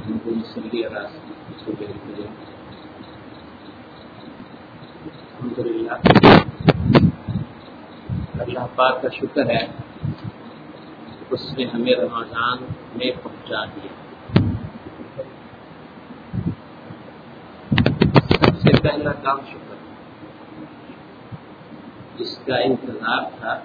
اللهم صل على سيدنا محمد. الحمدللہ اللہ پاک کا شکر ہے اس نے ہمیں رمضان میں پہنچا دیا. سب سے پہلا کام شکر، جس کا انتظار تھا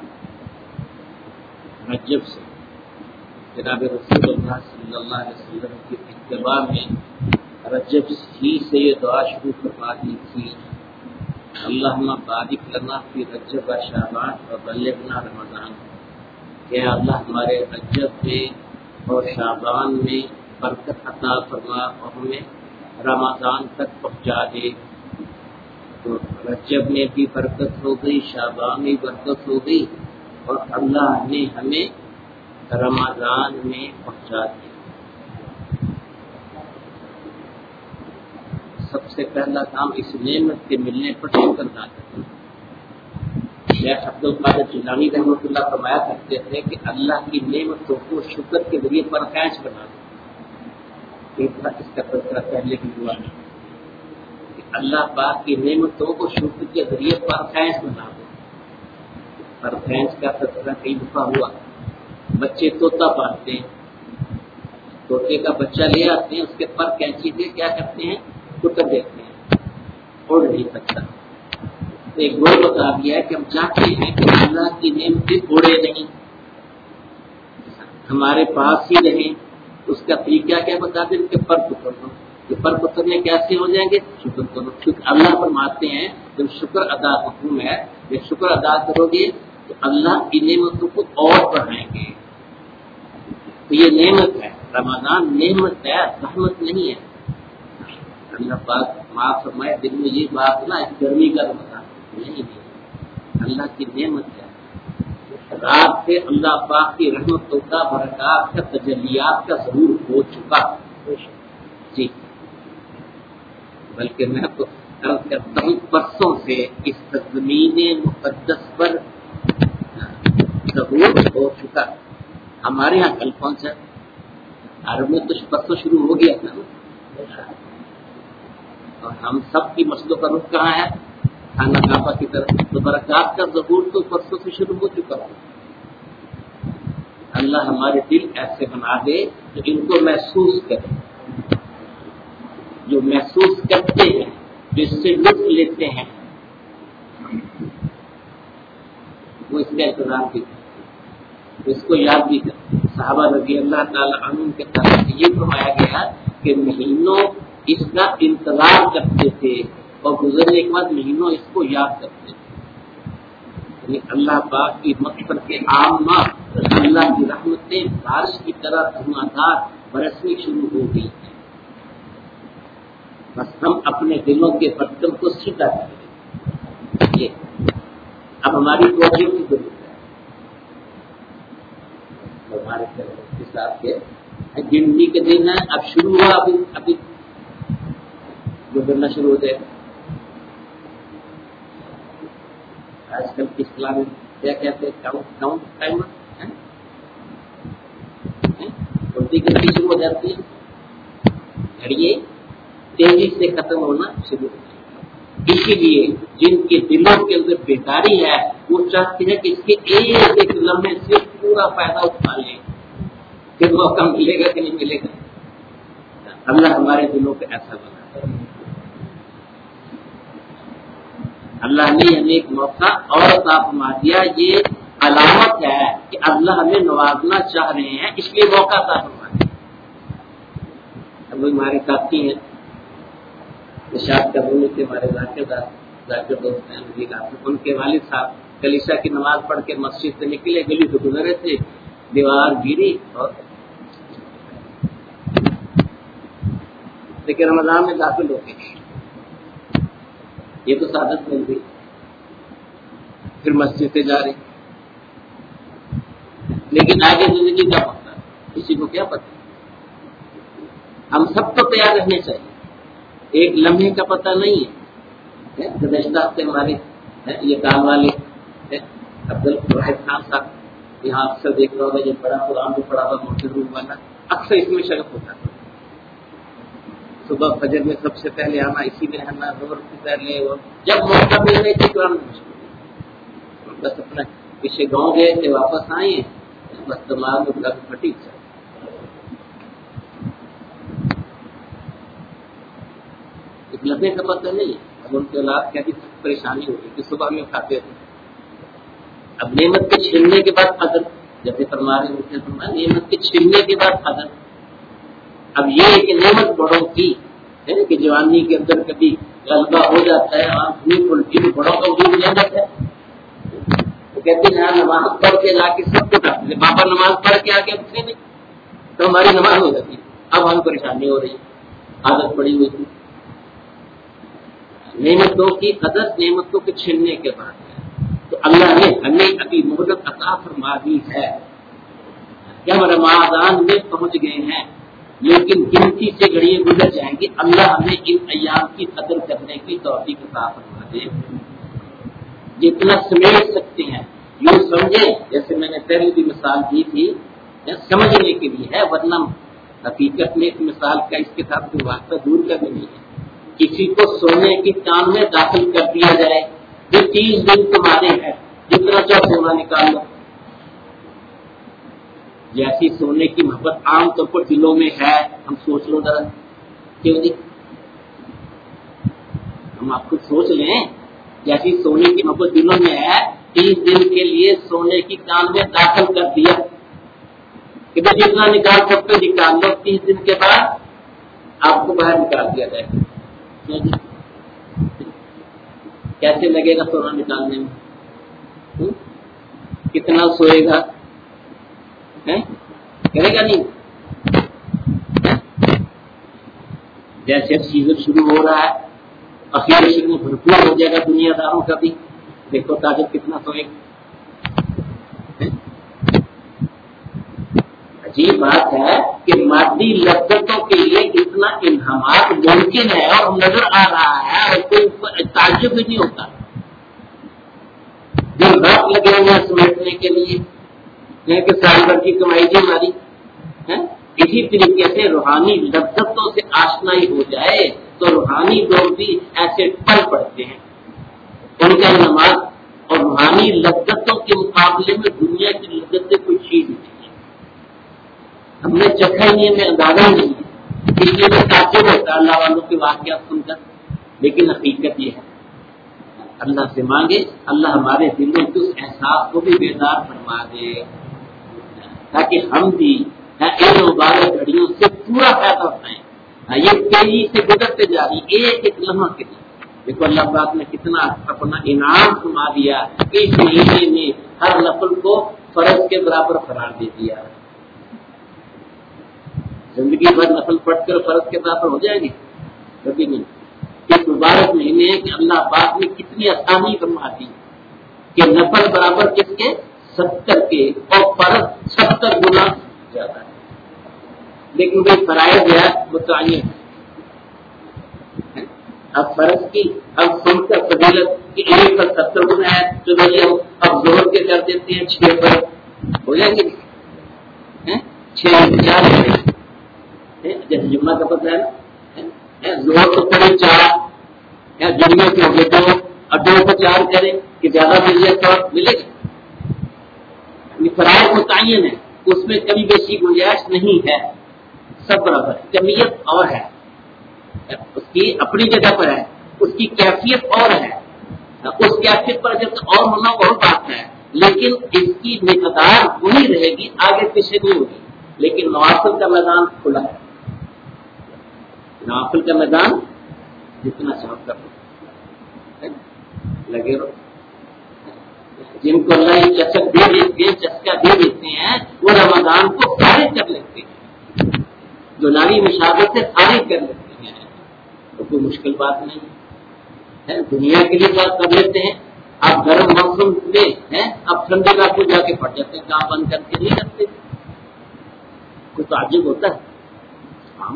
رجب سے. جناب رسول اللہ صلی اللہ علیہ وسلم کی اتباع میں رجب ہی سے یہ دعا شروع کروا دی تھی، اللہم بارک لنا فی رجب و شعبان و بلغنا رمضان. کہ اللہ ہمارے رجب میں اور شعبان میں برکت عطا فرما اور ہمیں رمضان تک پہنچا دے. تو رجب میں بھی برکت ہو گئی، شعبان میں برکت ہو گئی، اور اللہ نے ہمیں رمضان میں پہنچا دیا. سب سے پہلا کام اس نعمت کے ملنے پر شکر ادا کرنا. شیخ عبد القادر جیلانی رحمۃ اللہ فرمایا کرتے تھے کہ اللہ کی نعمتوں کو شکر کے ذریعے پرخیش بنا دو. اس کا تذکرہ پہلے بھی ہوا ہے کہ اللہ پاک کی نعمتوں کو شکر کے ذریعے پرخیش بنا دو. پرخیش کا تذکرہ کئی دفعہ ہوا. بچے طوطا پالتے ہیں، طوطے کا بچہ لے آتے ہیں، اس کے پر کینچی سے کیا کرتے ہیں، ٹکر دیتے ہیں، اڑ نہیں سکتا. ایک گول بتا دیا ہے کہ ہم چاہتے ہیں کہ اللہ کی نعمتیں اڑے نہیں، ہمارے پاس ہی رہیں. اس کا طریقہ کیا بتا دیں کہ پر ٹکر دو. یہ پر ٹکرنے کیسے ہو جائیں گے؟ شکر کرو. کیونکہ اللہ فرماتے ہیں جب شکر ادا حکم ہے، جب شکر ادا کرو گے تو اللہ کی نعمتوں کو اور بڑھائیں گے. تو یہ نعمت ہے، رمضان نعمت ہے، رحمت نہیں ہے. اللہ پاک معاف فرمائے دل میں یہ بات نا گرمی کا رمضان نہیں ہے، اللہ کی نعمت ہے. رات سے اللہ پاک کی رحمتوں کا، برکات کا، تجلیات کا ضرور ہو چکا جی. بلکہ میں تو عرض کرتا ہوں پرسوں سے اس زمین مقدس پر ضرور ہو چکا. ہمارے یہاں کل پہنچا، عرب میں تو پرسوں شروع ہو گیا تھا، اور ہم سب کی مسجدوں کا رخ کہاں ہے؟ خانہ کعبہ کی طرف. تو برکات کا ظہور تو پرسوں سے شروع ہو چکا ہے. اللہ ہمارے دل ایسے بنا دے کہ ان کو محسوس کریں. جو محسوس کرتے ہیں، جو اس سے لطف لیتے ہیں، وہ اس کا احترام بھی کریں، اس کو یاد بھی کریں. صحابہ رضی اللہ تعالی عنہ کے طرف یہ فرمایا گیا کہ مہینوں اس کا انتظار کرتے تھے اور گزرنے کے بعد مہینوں اس کو یاد کرتے تھے. یعنی اللہ پاک کی مغفرت کے عامہ، اللہ کی رحمتیں بارش کی طرح دھواں دھار برسنی شروع ہو گئی ہیں. بس ہم اپنے دلوں کے برتن کو سیدھا کریں. یہ اب ہماری توجہ کی ضرورت ہے. ہمارے حساب کے گنتی کے دن ہے، اب شروع ہوا، ابھی گزرنا شروع ہو جائے. آج کل کی اصطلاح میں کیا کہتے ہیں؟ Count timer. گنتی شروع ہو جاتی ہے، گھڑیے تیزی سے ختم ہونا شروع ہو جاتی ہے. اسی لیے جن کے دلوں کے اندر بیداری ہے وہ چاہتے ہیں کہ اس کے ایک لمحے سے پورا فائدہ اٹھا لیں، پھر موقع ملے گا کہ نہیں ملے گا. اللہ ہمارے دلوں کو ایسا بنا. اللہ نے ہمیں ایک موقع اور عطا فرما دیا. یہ علامت ہے کہ اللہ ہمیں نوازنا چاہ رہے ہیں، اس لیے موقع عطا فرما دیا. اب ہمارے ساتھی ہیں ارشاد کرنے کے ہمارے ذاکر دوست ہیں، ان کے والد صاحب کلیسا کی نماز پڑھ کے مسجد سے نکلے، گلی سے گزرے تھے، دیوار گری اور لیکن رمضان میں داخل ہو گئے. یہ تو سعادت مل گئی. پھر مسجد سے جا رہی، لیکن آگے زندگی کا پتہ کسی کو کیا پتہ. ہم سب کو تیار رہنے چاہیے. ایک لمحے کا پتہ نہیں ہے. گزشتہ ہفتے ہمارے یہ کام والے عبد الواحد خان صاحب یہاں اکثر دیکھ رہا ہوگا، یہ بڑا قرآن کو پڑھا ہوا موٹر روم والا، اکثر اس میں شرف ہوتا ہے. صبح فجر میں سب سے پہلے آنا، اسی میں رہنا، ظہر سے پہلے، اور جب موقع مل رہی تھی قرآن بس اپنا پیچھے گاؤں گئے تھے، واپس آئے ہیں، بس دماغ میں لگ پھٹی سر. لگنے کا پتہ نہیں ہے. اب ان کے اولاد کہتی سخت پریشانی ہوگی کہ صبح میں کھاتے تھے. اب نعمت کے چھیننے کے بعد قدر، جیسے فرما رہے ہوتے ہیں نعمت کے چھیننے کے بعد قدر. اب یہ ہے کہ نعمت بڑوں کی ہے کہ جوانی کے اندر کبھی غلبہ ہو جاتا ہے، آنکھ نہیں کھلتی، بڑوں کا وجود لے جاتا ہے. وہ کہتے ہیں نماز پڑھ کے لا کے سب کو ڈاکتے، پاپا نماز پڑھ کے آ کے اٹھے نہیں تو ہماری نماز ہو جاتی. اب ہم پریشانی ہو رہی، عادت پڑی ہوئی تھی. نعمتوں کی قدر نعمتوں کے چھیننے کے بعد ہے. تو اللہ نے ہمیں ابھی مہلت عطا فرما دی ہے کہ ہم رمضان میں پہنچ گئے ہیں، لیکن گنتی سے گھڑیاں گزر جائیں گی. اللہ ہمیں ان ایام کی قدر کرنے کی توفیق عطا فرما دے. جتنا سمیٹ سکتے ہیں یوں سمجھیں، جیسے میں نے پہلے بھی مثال دی تھی، سمجھنے کے لیے ہے، ورنہ حقیقت میں اس مثال کا اس کے ساتھ کوئی واسطہ دور کا بھی نہیں ہے. کسی کو سونے کی کان میں داخل کر دیا جائے، جو 30 دن تمہارے ہیں، جتنا چاہو سونا نکال لو. جیسی سونے کی محبت عام طور پر دلوں میں ہے، ہم سوچ لو ذرا، کیوں نہیں؟ ہم آپ خود سوچ لیں، جیسی سونے کی محبت دلوں میں ہے، 30 دن کے لیے سونے کی کان میں داخل کر دیا کہ بھائی جتنا نکال سکتے نکال لو. 30 دن کے بعد آپ کو باہر نکال دیا جائے. کیسے لگے گا سونا نکالنے میں؟ کتنا سوئے گا؟ کرے گا نہیں. جیسے اب سیزن شروع ہو رہا ہے، اخیر میں بھرپور ہو جائے گا دنیا داروں کا بھی. دیکھو تاجر کتنا سوئے گا. عجیب بات ہے کہ مادی لذتوں کے لیے اتنا انہمات ممکن ہے اور نظر آ رہا ہے، اور کوئی تعجب بھی نہیں ہوتا. جو رات لگے ہوئے ہیں سمیٹنے کے لیے کہ سال بھر کی کمائی جی ہماری. اسی طریقے سے روحانی لذتوں سے آشنائی ہو جائے تو روحانی لوگ بھی ایسے پل پڑتے ہیں. ان کا نماز اور روحانی لذتوں کے مقابلے میں دنیا کی لذتیں کوئی چیز نہیں ہے. ہم نے چکھا ہی نہیں، ہمیں اندازہ نہیں ہے، اس لیے میں تعجب ہوتا اللہ والوں کے واقعات سن کر. لیکن حقیقت یہ ہے، اللہ سے مانگے اللہ ہمارے دلوں کے اس احساس کو بھی بیدار فرما دے تاکہ ہم بھی ان مبارک گھڑیوں سے پورا فائدہ اٹھائیں. یہ تیزی سے گزرتے جا رہی ایک ایک لمحہ کے لیے. دیکھو اللہ پاک نے کتنا اپنا انعام فرما دیا، اس مہینے میں ہر نفل کو فرض کے برابر قرار دے دیا. زندگی بھر نفل پڑھ کر فرض کے برابر ہو جائے گی کبھی نہیں. اس مبارک مہینے کہ اللہ پاک نے کتنی آسانی فرما دی کہ نفل برابر کس کے 70 کے اور فرض 70 گنا زیادہ ہے. لیکن وہ فرائض ہے متعین. اب فرض کی اب سن کر فضیلت کی ایک پر 70 گنا ہے تو بھائی اب زہر کے کر دیتے ہیں 6 پر ہو جائیں گے 6 4 جیسے جمعہ کا پتہ ہے زہر تو کرے 4 جمعے کے ہو گئے 2 اور 2 کو 4 کرے کہ زیادہ ملے گا. فرائض متعین ہے، اس میں کمی بیشی گنجائش نہیں ہے، سب برابر ہے. کمیت اور ہے، اس کی اپنی جگہ پر ہے، اس کی کیفیت اور ہے. اس کیفیت پر جب اور ہونا اور بات ہے، لیکن اس کی مقدار وہی رہے گی، آگے پیچھے نہیں ہوگی. لیکن نوافل کا میدان کھلا ہے. نوافل کا میدان جتنا چاہو کر لگے رہو. جن کو اللہ یہ چسک دے دیتے ہیں، چسکا دے دیتے ہیں، وہ رمضان کو فارغ کر لیتے ہیں، جو ناری مشابہت سے فارغ کر لیتے ہیں. تو کوئی مشکل بات نہیں ہے. دنیا کے لیے بات کر لیتے ہیں. آپ گرم موسم میں ہیں، آپ ٹھنڈے کا کو جا کے پڑ جاتے ہیں، کام بند کر کے نہیں رکھتے. کوئی تعجب ہوتا ہے.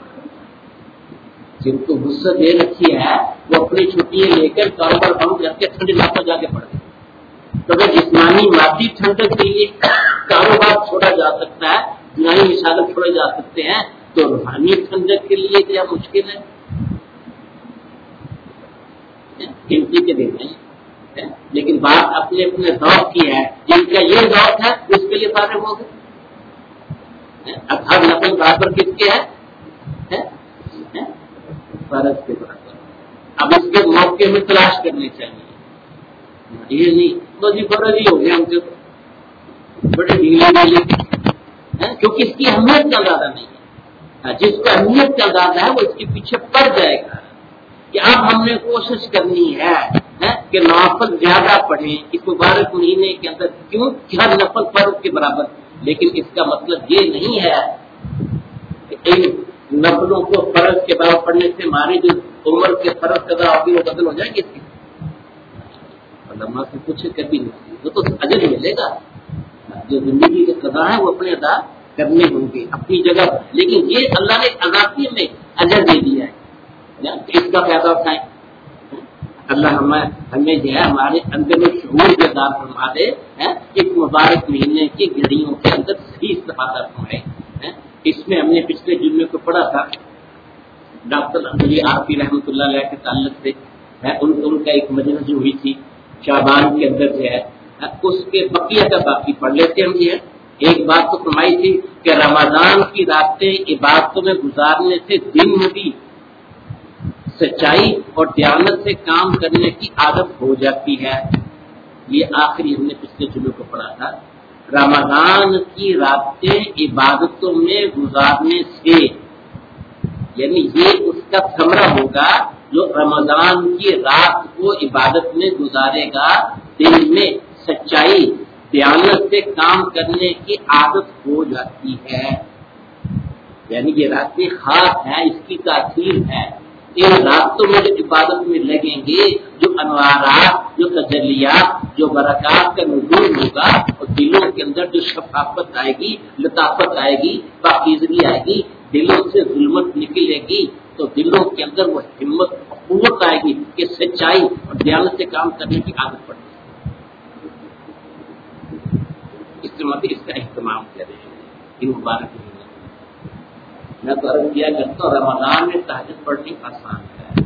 جن کو غصہ دے رکھی ہے وہ اپنی چھٹیاں لے کر کاروبار بند کر کے ٹھنڈے علاقوں جا کے پڑتے ہیں. تو اگر جسمانی مادی ٹھنڈک کے لیے کاروبار چھوڑا جا سکتا ہے، جسمانی مشاغل چھوڑے جا سکتے ہیں، تو روحانی ٹھنڈک کے لیے کیا مشکل ہے؟ قیمتی کے دن ہے، لیکن بات اپنے اپنے ذوق کی ہے. جن کا یہ ذوق ہے اس کے لیے فارغ ہو گئے. اب ہر نفل برابر کس کے ہے؟ فرض کے برابر. اب اس کے موقع میں تلاش کرنی چاہیے. یہ نہیں تو جی فرض ہی ہو گیا ہم سے بڑے ڈھیلے ڈھیلے، کیونکہ اس کی اہمیت کا زیادہ نہیں ہے. جس کو اہمیت کا زیادہ ہے وہ اس کے پیچھے پڑ جائے گا کہ اب ہم نے کوشش کرنی ہے کہ نوافل زیادہ پڑھیں اس مبارک مہینے کے اندر. کیوں؟ ہر نفل فرض کے برابر. لیکن اس کا مطلب یہ نہیں ہے کہ ان نفلوں کو فرض کے برابر پڑھنے سے ہماری جو عمر کے فرض قضا ہوگی وہ بدل ہو جائے گی. اس کی علماء سے کچھ کبھی نہیں، وہ تو اجر ملے گا. جو زندگی کے قضا ہے وہ اپنے ادا کرنے ہوں گے اپنی جگہ پر. لیکن یہ اللہ نے اضافی میں اجر دے دیا ہے، اس کا فائدہ اٹھائیں. اللہ ہمیں جو ہے ہمارے اندر میں شعور بیدار فرما دے اس مبارک مہینے کی گھڑیوں کے اندر صحیح استفادہ فرمائے. اس میں ہم نے پچھلے جمعے کو پڑھا تھا ڈاکٹر عبداللہ عارفی رحمۃ اللہ علیہ کے تعلق سے ان کا ایک مجلس جو ہوئی تھی شعبان کے اندر جو ہے اس کے بقیہ کا باقی پڑھ لیتے ہم. یہ ایک بات تو فرمائی تھی کہ رمضان کی راتیں عبادتوں میں گزارنے سے دن میں بھی سچائی اور دیانت سے کام کرنے کی عادت ہو جاتی ہے. یہ آخری ہم نے پچھلے جمعے کو پڑھا تھا. رمضان کی راتیں عبادتوں میں گزارنے سے، یعنی یہ اس کا ثمرہ ہوگا جو رمضان کی رات کو عبادت میں گزارے گا، دن میں سچائی دیانت سے کام کرنے کی عادت ہو جاتی ہے. یعنی یہ راتیں خاص ہیں، اس کی تاثیر ہے. ان راتوں میں جو عبادت میں لگیں گے، جو انوارات، جو تجلیات، جو برکات کا نزول ہوگا اور دلوں کے اندر جو شفافت آئے گی، لطافت آئے گی، پاکیزگی آئے گی، دلوں سے ظلمت نکلے گی، تو دلوں کے اندر وہ ہمت قوت آئے گی کہ سچائی اور دیانت سے کام کرنے کی عادت پڑے گی. اس کا اہتمام کریں ان مبارک مہینے. میں تو عرض کیا کرتا ہوں رمضان میں تہجد پڑھنی آسان ہے.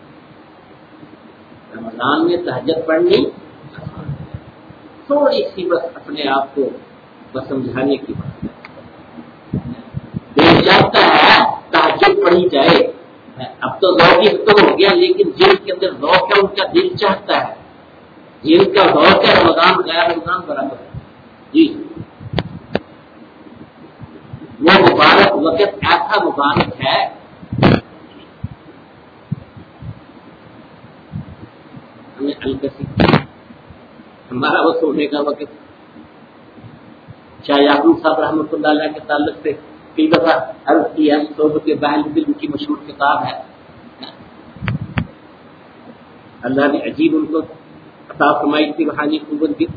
رمضان میں تہجد پڑھنی آسان ہے. تھوڑی سی بس اپنے آپ کو بس سمجھانے کی بات ہے. دل چاہتا ہے تہجد پڑھی جائے. اب تو ذوق ہی ختم ہو گیا، لیکن جن کے اندر ذوق ہے ان کا دل چاہتا ہے. جن کا ذوق ہے رمضان غیر رمضان برابر ہے. جی وہ مبارک وقت ایسا مبارک ہے ہمیں الکسی ہمارا وہ سونے کا وقت. شاہ یعقوب صاحب رحمۃ اللہ علیہ کے تعلق سے کئی دفعہ عرض کی ہے. صحبت بہل دل کی مشہور کتاب ہے. اللہ نے عجیب ان کو عطا فرمائی تھی روحانی قوت بھی.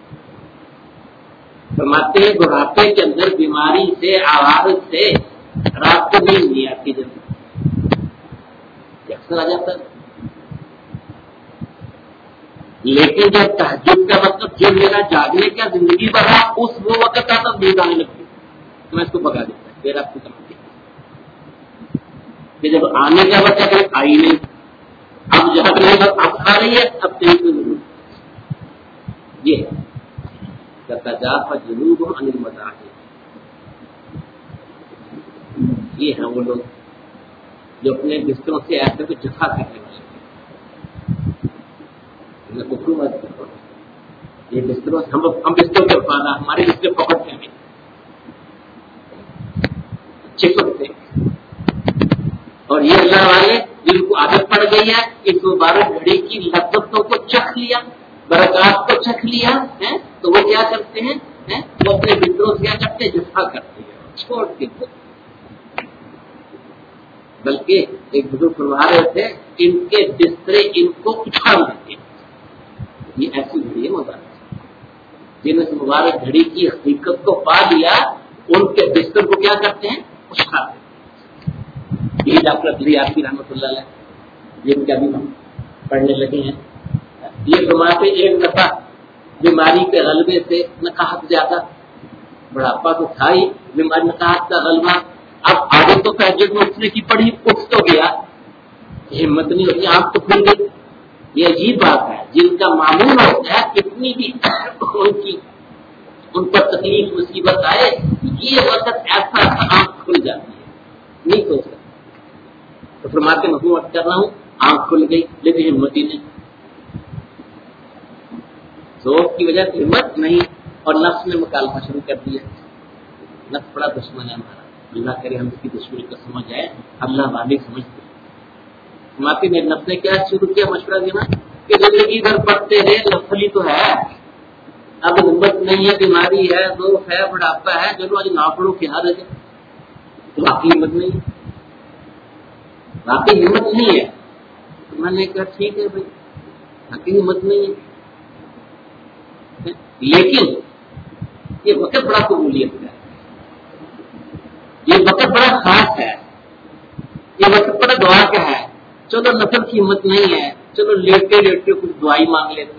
فرماتے ہیں بڑھاپے کے اندر بیماری سے عوارض سے رات کو نیند نہیں آتی، جلدی اکثر آ جاتا ہے. لیکن جب تہجد کا مطلب جو میرا جاگنے کا زندگی بڑھا اس وہ وقت آتا نیند آنے لگتی میں اس کو بگا دیتا ہے. پھر آپ کو سمجھتے کہ جب آنے کا وقت ہے آئی نہیں، اب جاگنے کا اب آ رہی ہے، اب تیز ضرور یہ جنوب عن المضاجع. یہ ہیں وہ لوگ جو اپنے بستروں سے ایسے کو جفا کرنے والے. میں کفر بات کرتا ہوں. یہ بستروں سے ہم بستروں کے پانا ہمارے بستر پکڑتے ہیں چپکتے. اور یہ اللہ والے جن کو عادت پڑ گئی ہے اس مبارک گھڑی کی لذتوں کو چکھ لیا، برکات کو چکھ لیا ہے، تو وہ کیا کرتے ہیں؟ وہ اپنے بستروں سے کیا کرتے ہیں؟ جفا کرتے ہیں، چھوڑ کے. بلکہ ایک بزرگ فرما رہے تھے ان کے بسترے ان کو اچھال دیتے ہیں. یہ ایسی گھڑی ہے مبارک جن اس مبارک گھڑی کی حقیقت کو پا لیا، ان کے بستر کو کیا کرتے ہیں؟ اچھال دیتے ہیں. یہ ڈاکٹر عبداللہ عارفی رحمۃ اللہ علیہ جن کا بھی ہم پڑھنے لگے ہیں. یہ فرماتے ایک دفعہ بیماری کے غلبے سے نقاہت زیادہ، بڑھاپا تو تھا ہی، بیماری نقاہت کا غلبہ. अब आगे तो तहज्जुद में उठने की पड़ी, उठ तो गया, हिम्मत नहीं होती, आंख तो खुल गई। ये अजीब बात है, जिनका मामूल होता है कितनी भी उनकी उन पर तकलीफ मुसीबत आए, ये वक्त ऐसा आंख खुल जाती है, नहीं सोच सकते। तो फरमाते नबूवत कर रहा हूं, आंख खुल गई लेकिन हिम्मत ही नहीं, जोर की वजह से हिम्मत नहीं, और नफ्स ने मुकालमा शुरू कर दिया। नफ्स बड़ा दुश्मन है हमारा, अल्लाह करे हम इसकी दुश्मनी को समझ जाए, अल्लाह वाले समझते। माफी मेरे नफ्स ने क्या शुरू किया, मशवरा देना कि जिंदगी भर पढ़ते रहे, नफली तो है, अब हिम्मत नहीं है, बीमारी है, दुख है, बुढ़ापा है, चलो आज ना पढ़ो क्या रह जाए। तो वाकई हिम्मत नहीं है, वाकई हिम्मत नहीं है। तो मैंने कहा ठीक है भाई, वाकई हिम्मत नहीं है, लेकिन ये वक्त बड़ा कबूलियत का है, ये वक्त बड़ा खास है, ये वक्त बड़ा दुआ का है। चलो नफल की हिम्मत नहीं है, चलो लेटे लेटे कुछ दुआई मांग लेते हैं।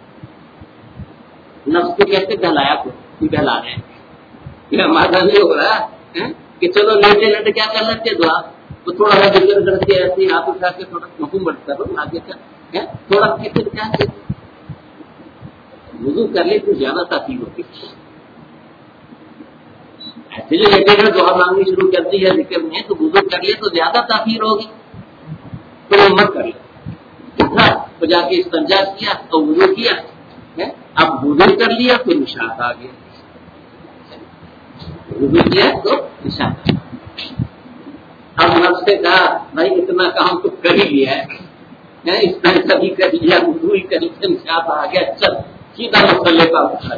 नफ्स को कैसे बहलाया, को बहला रहे हैं, ये हमारा नहीं हो रहा है कि चलो लेटे लेटे क्या कर लेते दुआ, तो थोड़ा सा जिक्र करके ऐसे हाथ उठा के थोड़ा हुक्म बढ़ता रहो, आगे क्या है, थोड़ा फिक्र क्या है, वुजू कर ले तो ज्यादा तासीर होती। ऐसे जो लेटे लेटे दुआ मांगनी शुरू कर दी है जिक्र में, तो वुजू कर ले तो ज्यादा तासीर होगी, तो वो मत कर ले। तो जाके इस्तिंजा किया तो वुजू किया है, अब वुजू कर लिया तो निशात आ गया, वुजू किया तो निशात। अब नफ्स से कहा भाई इतना काम तो कर ही लिया है, इस्तिंजा भी कर लिया, वुजू ही कर लिया, निशात आ गया, चल सीधा मसले का उठा।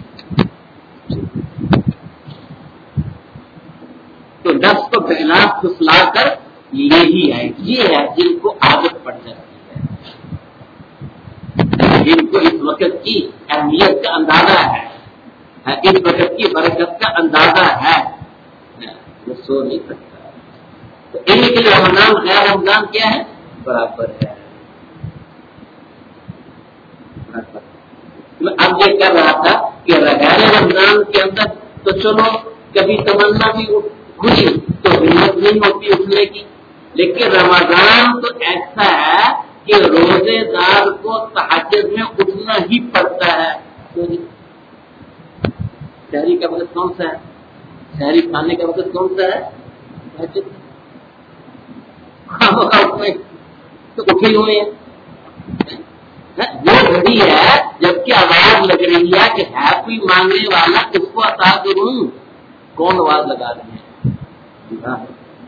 तो नफ्स को बहला फुसला कर यही है, ये है जिनको आदत पड़ जाती है, जिनको इस वक्त की अहमियत का अंदाजा है, इस वक्त की बरकत का अंदाजा है, वो सो नहीं सकता। तो इनके लिए रमजान गैर रमजान क्या है, बराबर है। मैं अब ये कर रहा था कि गैर रमजान के अंदर तो चलो कभी तमन्ना भी हुई तो हिम्मत नहीं होती उठने की, लेकिन रमजान तो ऐसा है कि रोजेदार को तहज्जुद में उठना ही पड़ता है। शहरी का वक्त कौन सा है, शहरी खाने का वक्त कौन सा है, तहज्जुद। तो उठे हुए हैं, वो घड़ी है जबकि आवाज लग रही है कि है कोई मांगने वाला, किसको अता करूं, कौन आवाज लगा रहे हैं,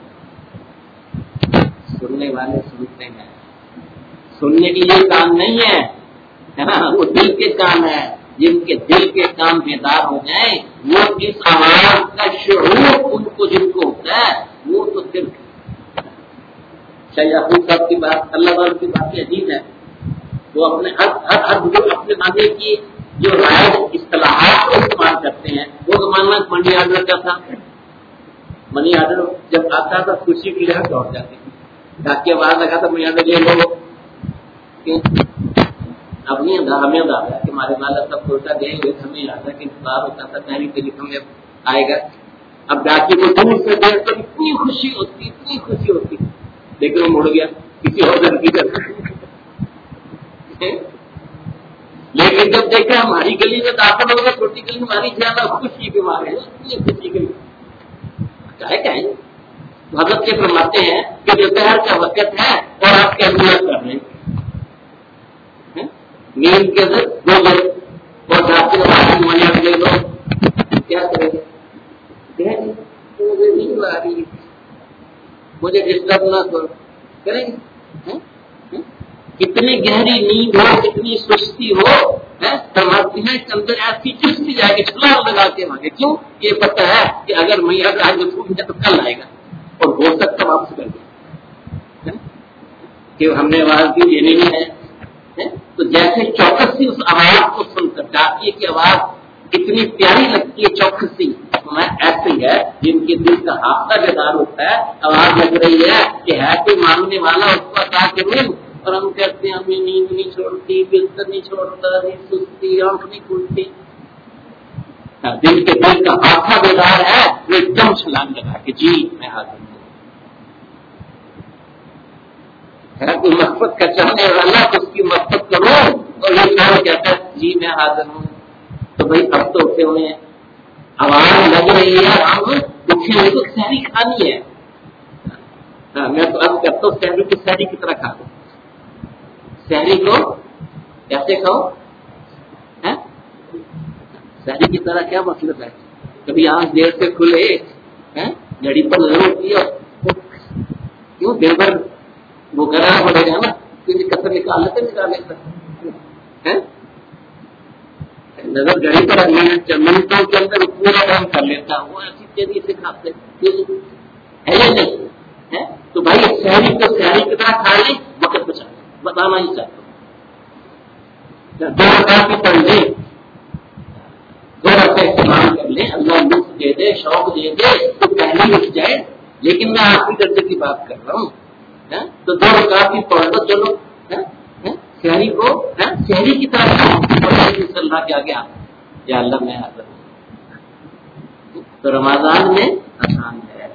सुनने वाले सुनते हैं, सुनने के लिए काम नहीं है, वो दिल के काम है। जिनके दिल के काम बेदार हो जाए, वो इस आवाज का शऊर उनको जिनको होता है, वो तो सिर्फ शैयाहूद साहब की बात, अल्लाह की बात अजीब है। वो अपने हर बुजुर्ग अपने माने की जो राय इस्तेलाहात को इस्तेमाल करते हैं, वो जमाना मनी आर्डर का था। मनी आर्डर जब आता था खुशी की लहर दौड़ जाती थी, डाकिया बाहर लगा था मनी आर्डर ले लो, क्यों अब नहीं आता, हमें आता है कि हमारे वाला सब कोटा गए हुए, हमें आता कि इंतजार होता था पहली तारीख में आएगा। अब डाकी को दूर से देख तो इतनी खुशी होती, इतनी खुशी होती, लेकिन वो मुड़ गया किसी और लड़की का। लेकिन जब देखा हमारी गली में दाखिल होगा, छोटी गली हमारी ज्यादा खुशी के मारे, इतनी खुशी के क्या है। भगत के फरमाते हैं कि दोपहर का वक्त है और आप क्या कर रहे हैं, नींद के अंदर 2 बजे और जाते ले लो, क्या करेंगे, मुझे नींद आ रही है, मुझे डिस्टर्ब ना करो, करेंगे। कितनी गहरी नींद हो, कितनी सुस्ती हो, फरमाते हैं इसके अंदर ऐसी चुस्ती जाएगी, छलांग लगा के मांगे। क्यों, ये पता है कि अगर मैया आज छूट जाए तो कल आएगा और हो सकता वापस कर दे, कि हमने आवाज दी देने में है। तो जैसे चौकसी उस आवाज को सुनकर डाकिए की आवाज इतनी प्यारी लगती है, चौकसी ऐसे ही है जिनके दिल का हादसा बेदार होता है, आवाज लग रही है कि है कोई मांगने वाला, उसको अता करूं, और हम कहते हैं हमें नींद नहीं छोड़ती, बिस्तर नहीं छोड़ता, नहीं सुस्ती, आंख नहीं खुलती। دل کا آٹھا بیدار ہے وہ ایک دم چھلانگ لگا کہ جی میں حاضر ہوں. کوئی محبت کا چاہنے والا تو اس کی محبت کرو اور یہ کہتا ہے جی میں حاضر ہوں. تو بھائی اب تو اٹھے ہوئے ہیں, آواز لگ رہی ہے, ہم اٹھے ہوئے تو سحری کھانی ہے. میں تو اب کرتا ہوں سحری کی سحری کی طرح کھا دوں. سحری کو کیسے کھاؤ؟ سحری کی طرح کیا مطلب ہے؟ کبھی آنکھ دیر سے کھلے, گھڑی پر نظر ہوتی ہے, کیوں دن بھر وہ کرنا پڑے گا نا, کیونکہ کثر نکال لیتا نظر گھڑی پر منٹوں کے اندر پورا کام کر لیتا ہوں, ایسی تیزی سے کھاتے ہے یا نہیں ہے. تو بھائی سحری کو سحری کی طرح کھا لیں, وقت بچا بتانا ہی چاہتا ہوں. دو رکعت بھی پڑھ لیں, دو رکعت استعمال کر لیں, اللہ لطف دے دے, شوق دے دے تو پہلے اٹھ جائے. لیکن میں آخری درجے کی بات کر رہا ہوں. تو دو رکعت بھی پڑھ لو, چلو سحری کو سحری کی طرح اللہ کے آگے یا اللہ میں حاضر ہوں. تو رمضان میں آسان ہے,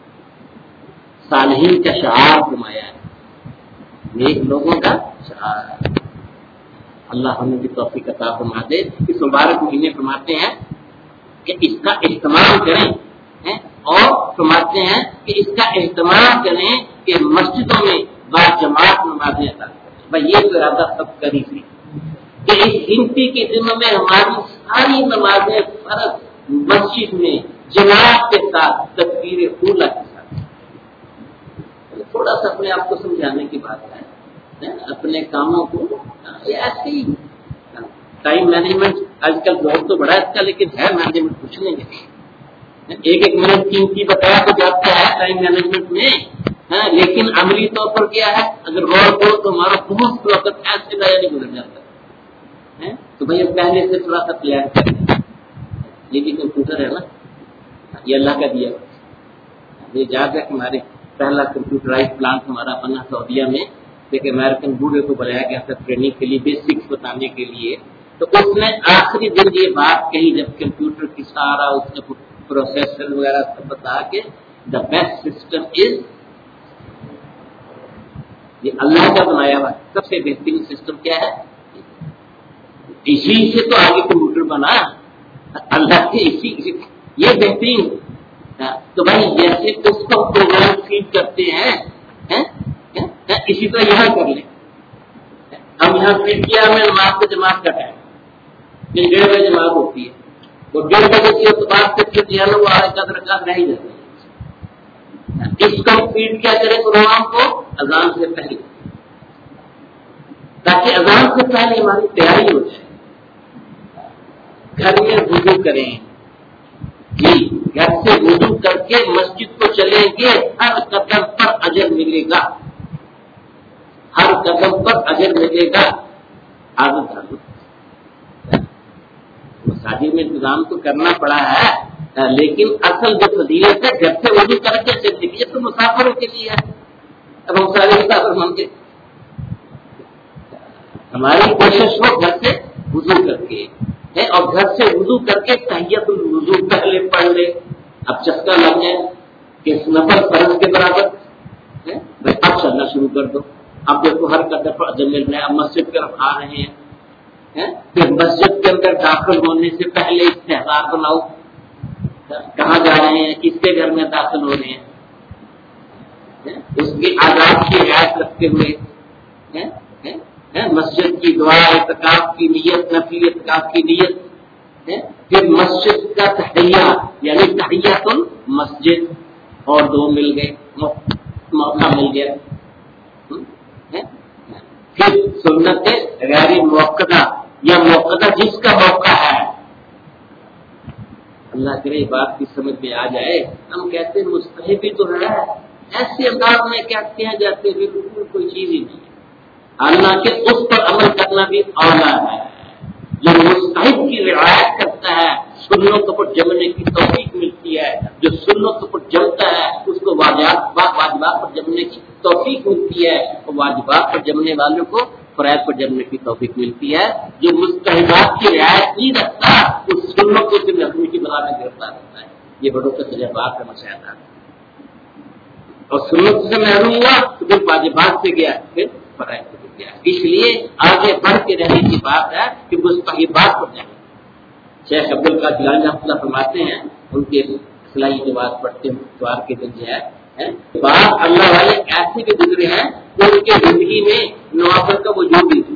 صالحین کا شعار فرمایا ہے, نیک لوگوں کا شعار. اللہ ہمیں بھی توفیق عطا فرما دے. اس مبارک مہینے فرماتے ہیں کہ اس کا اہتمام کریں, اور فرماتے ہیں کہ اس کا اہتمام کریں کہ مسجدوں میں باجماعت نمازیں ادا کریں. بھائی یہ تو ارادہ سب کری تھی کہ اس گنتی کے دنوں میں ہماری ساری نمازیں فرض مسجد میں جماعت کے ساتھ تکبیر اولیٰ کے ساتھ. تھوڑا سا اپنے آپ کو سمجھانے کی بات ہے, اپنے کاموں کو ایسے ہی. ٹائم مینجمنٹ آج کل بہت تو بڑا ہے اس کا, لیکن ہے مینجمنٹ کچھ نہیں ہے. ایک منٹ قیمتی بتایا تو جاتا ہے ٹائم مینجمنٹ میں, لیکن عملی طور پر کیا ہے, اگر غور کرو تو ہمارا بہت وقت ایسے ضائع نہیں گزر جاتا ہے. تو بھائی پہلے سے تھوڑا سا تیار کریں. یہ بھی کمپیوٹر ہے نا, یہ اللہ کا دیا. یہ یاد ہے کہ ہمارے پہلا کمپیوٹرائز پلانٹ ہمارا بنا سعودیہ میں, ایک امریکن بوڑھے کو بلایا گیا تھا ٹریننگ کے لیے, بیسکس بتانے کے لیے. تو اس نے آخری دن یہ بات کہی جب کمپیوٹر کی سارا اس نے پروسیسر وغیرہ سب بتا کے, دا بیسٹ سسٹم از, یہ اللہ کا بنایا ہوا سب سے بہترین سسٹم کیا ہے. اسی سے تو آگے کمپیوٹر بنا, اللہ کے اسی یہ بہترین. تو بھائی جیسے اس کو پروگرام فیڈ کرتے ہیں اسی طرح یہاں کر لیں. ہم یہاں فیڈ کیا ہمیں نماز کو جماعت کا ٹائم 1:30 بجے جماعت ہوتی ہے, وہ 1:30 بجے کی تو بات سے پھر وہ آدھا رکعت رہ جاتے ہیں. اس کو فیڈ کیا کرے پروگرام کو اذان سے پہلے, تاکہ اذان سے پہلے ہماری تیاری ہو جائے. گھر میں وضو کریں, جی گھر سے وضو کر کے مسجد کو چلیں گے, ہر قدم پر اجر ملے گا, ہر قدم پر اجر ملے گا. عادت مساجد میں انتظام تو کرنا پڑا ہے, لیکن اصل جو فضیلت ہے گھر سے وضو کر کے زندگی تو مسافروں کے لیے ہے. اب ہم سارے مسافر مانگے, ہماری کوشش ہو گھر سے وضو کر کے, اور گھر سے وضو کر کے تحیت الوضو پہلے پڑھ لے. اب چسکا لگ جائے کہ نفل فرض کے برابر ہے, اب چلنا شروع کر دو. اب دیکھو ہر قدر پر اجر مل رہا ہے. اب مسجد کی طرف آ رہے ہیں, پھر مسجد کے اندر داخل ہونے سے پہلے استحضار بناؤ, کہاں جا رہے ہیں, کس کے گھر میں داخل ہو رہے ہیں, اس کے آداب کی رعایت رکھتے ہوئے مسجد کی دعا, اعتکاف کی نیت, نفلی اعتکاف کی نیت, پھر مسجد کا تحیہ یعنی تحیۃ المسجد, اور 2 مل گئے, موقع مل گیا. پھر سنت غیر موقدہ یا موقدہ جس کا موقع ہے. اللہ کرے بات کی سمجھ میں آ جائے. ہم کہتے ہیں مستحب بھی تو ہے, ایسے انداز میں کہتے ہیں جیسے بالکل کوئی چیز ہی نہیں ہے, حالانکہ اس پر عمل کرنا بھی اولا ہے. جو مستحب کی رعایت کرتا ہے سنتوں پر جمنے کی توفیق ملتی ہے, جو سنتوں پر جمتا ہے اس کو واجبات پر جمنے کی توفیق ملتی ہے, اور واجبات پر جمنے والوں کو فرائض پر جمنے کی توفیق ملتی ہے. جو مستحبات کی رعایت نہیں رکھتا اس سنتوں سے محرومی کی بلا میں گرفتار ہوتا ہے. یہ بڑوں کا تجربات کا مسئلہ تھا. اور سنت سے محروم ہوا تو پھر واجبات سے گیا, پھر فرائض سے گیا. اس لیے آگے بڑھ کے رہنے کی بات ہے کہ مستحبات پر جائیں. شیخ عبد القادر جیلانی رحمۃ اللہ فرماتے ہیں, ان کے اصلاحی کی بات پڑھتے ہیں اتوار کے دن جو ہے بعض اللہ والے ایسے بھی گزرے ہیں کہ ان کی زندگی میں نوافل کا وجود ہی.